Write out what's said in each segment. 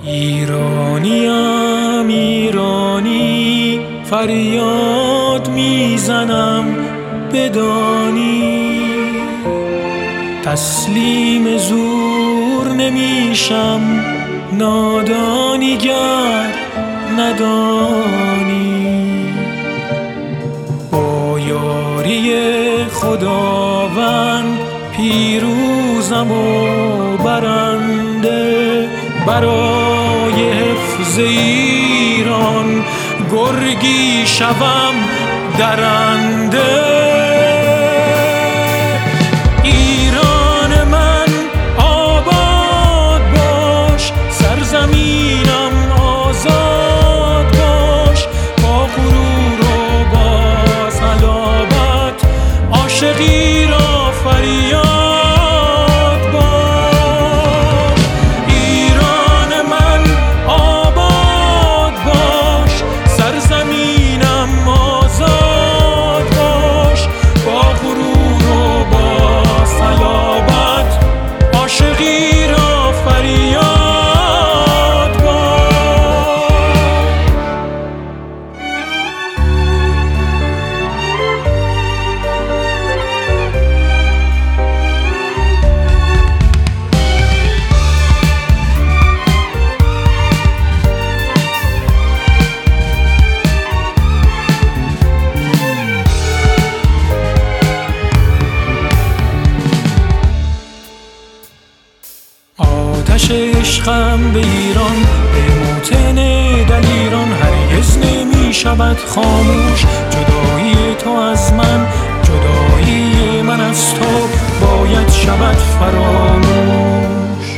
ایرانیم ایرانی، فریاد میزنم بدانی. تسلیم زور نمیشم نادانی گر ندانی. با یاری خداوند پیروزم و برنده، برای حفظ ایران گرگی شوم درنده. ایران من آباد باش، سرزمینم آزاد باش، با غرور و با صلابت عاشقی را فریاد. آتش عشقم به ایران، به موطن دلیران هرگز نمی شود خاموش. جدایی تو از من، جدایی من از تو باید شود فراموش.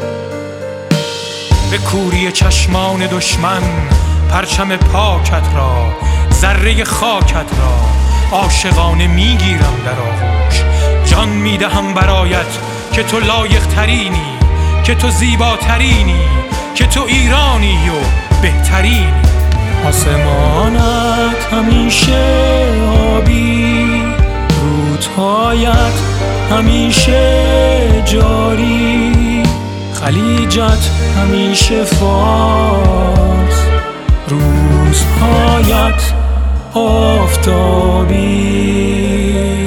به کوری چشمان دشمن پرچم پاکت را، ذره خاکت را عاشقانه میگیرم در آغوش. جان میدهم برایت که تو لایق ترینی، که تو زیباترینی، که تو ایرانی و بهترینی. آسمانت همیشه آبی، رودهایت همیشه جاری، خلیجت همیشه فارس، روزهایت آفتابی.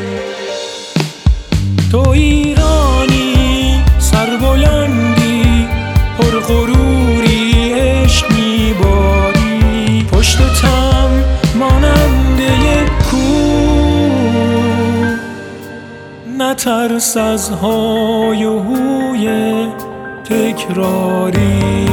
تو ایرانی سربلندی، پرغروری عشق میباری، پشتتم مانند یک کوه، نترس از های و هوی تکراری.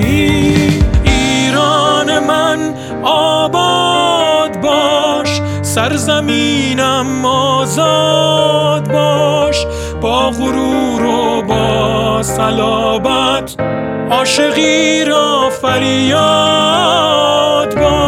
ایران من آباد باش، سرزمینم آزاد باش، با غرور و با صلابت عاشقی را فریاد باش.